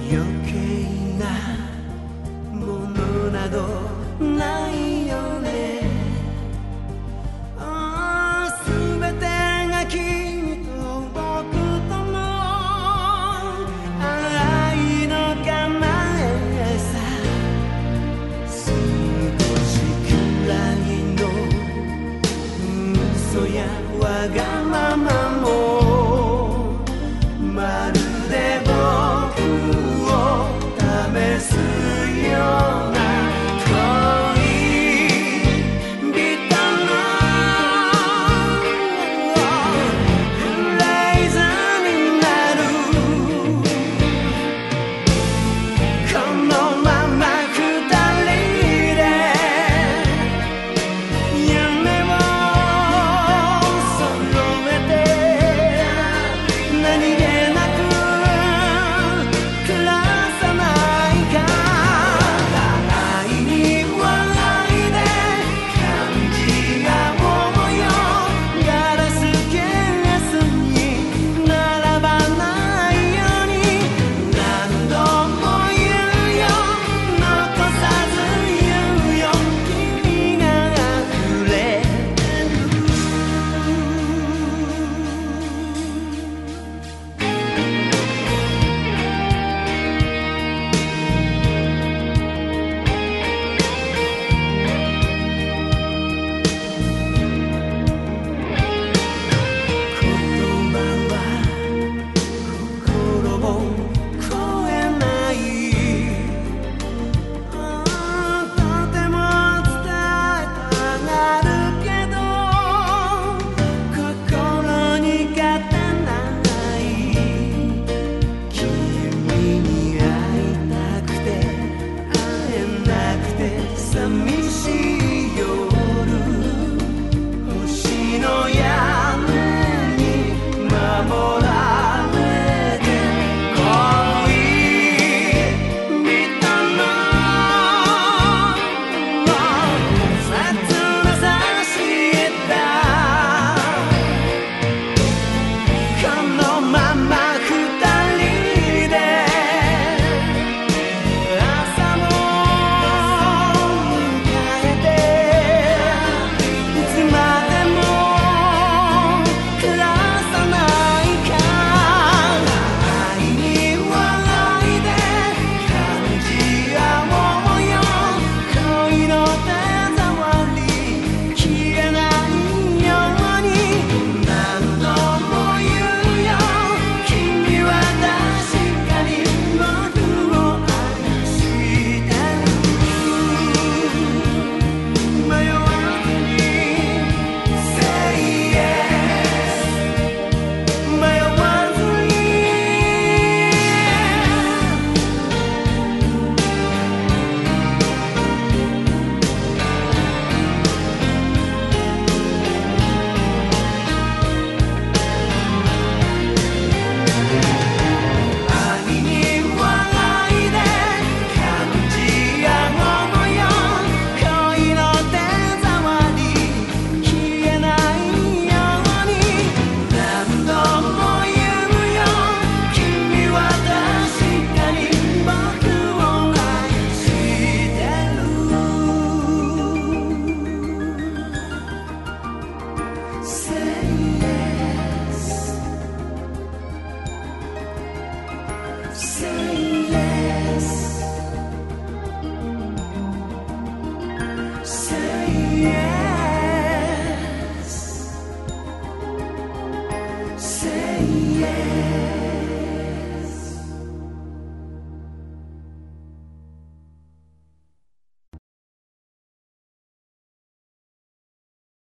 余計なものなどないよね。すべてが君と僕との愛の構えさ。少しくらいの嘘やわがままもまるで僕を試すような恋人のフレーズになる。このまま二人で夢を揃えて何気なく暮らさないか。愛に笑いで感じ合おうよ。ガラスケースに並ばないように何度も言うよ。残さず言うよ。君が溢れてる。言葉は心を超えない。とても伝えたがるけど心に勝てない。君に会いたくて会えなくて寂しい夜。星の屋根に守られて恋人の切なさしたこのまま二人で朝も迎えていつまでも暮らさないか。愛に笑いで感じ合おうよ。恋の手触り消えないように何度も言うよ。君は確かに僕を愛してる。迷わずに Say yes。 迷わずに愛に笑いで感じ合おうよ。恋の手触り消えないように何度も言うよ。君は確かに僕を愛してる。Say yes。 Say yes。 Say yes。 Say yes。